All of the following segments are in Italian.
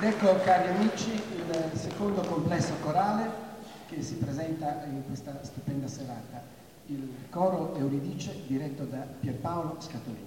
Ed ecco, cari amici, il secondo complesso corale che si presenta in questa stupenda serata, il coro Euridice diretto da Pierpaolo Scatolini.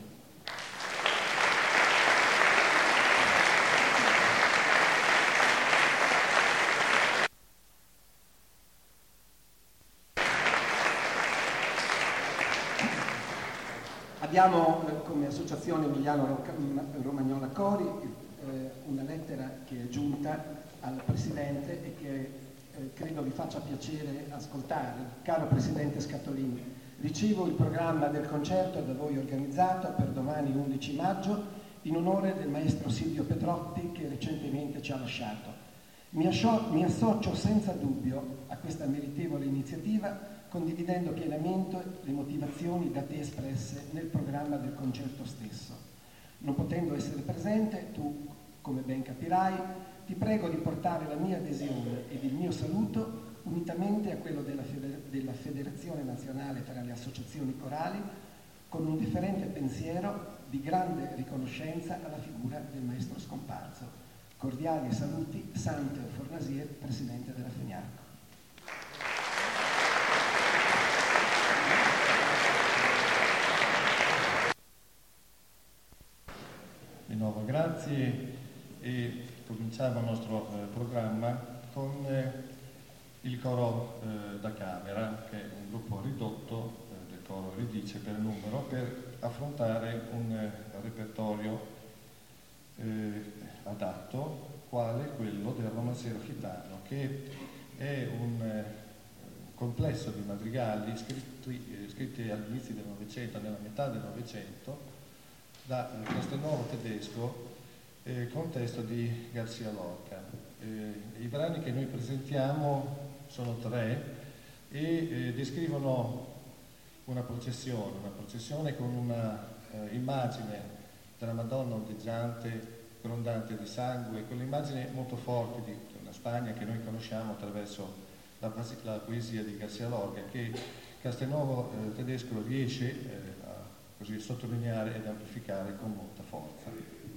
Abbiamo come associazione Emiliano Romagnola Cori una lettera che è giunta al Presidente e che credo vi faccia piacere ascoltare. Caro Presidente Scatolini, ricevo il programma del concerto da voi organizzato per domani 11 maggio in onore del maestro Silvio Petrotti che recentemente ci ha lasciato. Mi associo senza dubbio a questa meritevole iniziativa, condividendo pienamente le motivazioni da te espresse nel programma del concerto stesso. Non potendo essere presente, tu, come ben capirai, ti prego di portare la mia adesione ed il mio saluto, unitamente a quello della Federazione Nazionale tra le Associazioni Corali, con un differente pensiero di grande riconoscenza alla figura del maestro scomparso. Cordiali saluti, Santeo Fornasier, Presidente della FENIARCO. Di nuovo grazie e cominciamo il nostro programma con il coro da camera, che è un gruppo ridotto del coro Euridice per numero, per affrontare un repertorio adatto, quale quello del romanziero gitano, che è un complesso di madrigali scritti all'inizio del Novecento, nella metà del Novecento, da Castelnuovo tedesco, con testo di García Lorca. I brani che noi presentiamo sono tre e descrivono una processione con una immagine della Madonna ondeggiante, grondante di sangue, quell'immagine molto forte di una Spagna che noi conosciamo attraverso la poesia di García Lorca, che Castelnuovo tedesco riesce così sottolineare ed amplificare con molta forza.